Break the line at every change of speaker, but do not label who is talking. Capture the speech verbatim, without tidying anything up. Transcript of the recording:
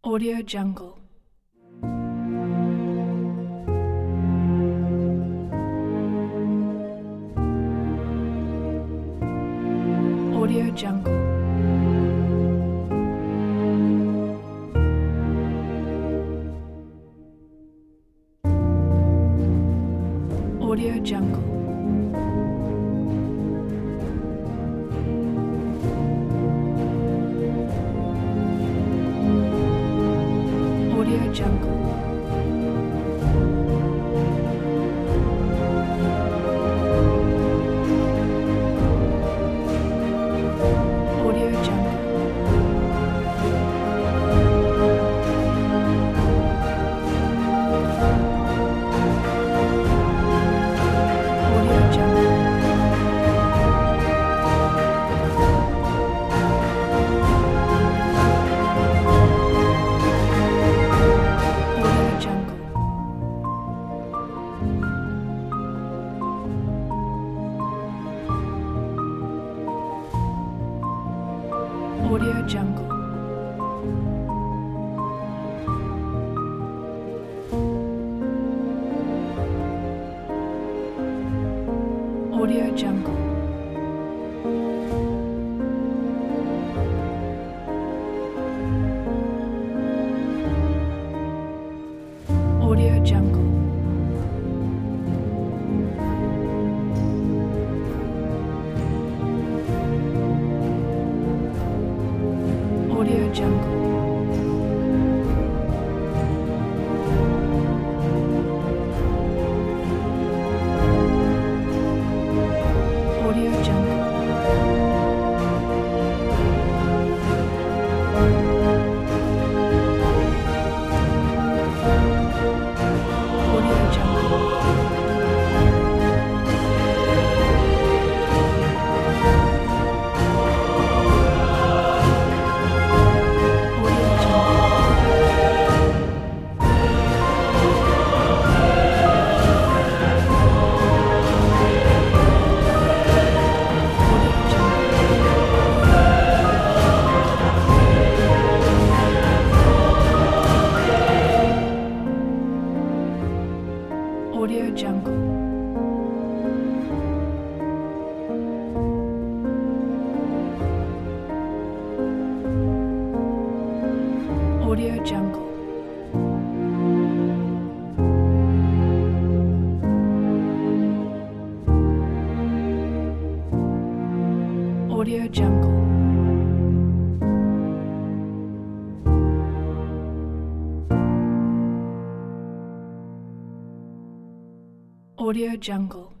Audio Jungle. Audio Jungle. Audio Jungle. Audio Jungle. Audio Jungle. Audio Jungle. Audio Jungle. Audio Jungle. Audio Jungle. Audio Jungle. Audio Jungle. Audio Jungle. Audio Jungle. Audio Jungle. Audio Jungle. Audio Jungle.